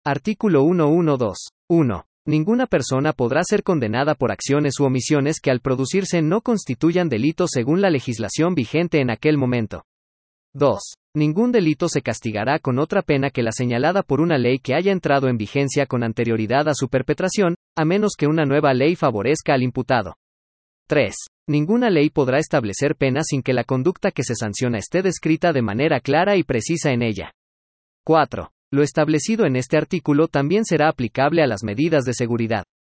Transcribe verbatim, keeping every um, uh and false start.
Artículo ciento doce. uno. Ninguna persona podrá ser condenada por acciones u omisiones que al producirse no constituyan delito según la legislación vigente en aquel momento. dos. Ningún delito se castigará con otra pena que la señalada por una ley que haya entrado en vigencia con anterioridad a su perpetración, a menos que una nueva ley favorezca al imputado. tres. Ninguna ley podrá establecer pena sin que la conducta que se sanciona esté descrita de manera clara y precisa en ella. cuatro. Lo establecido en este artículo también será aplicable a las medidas de seguridad.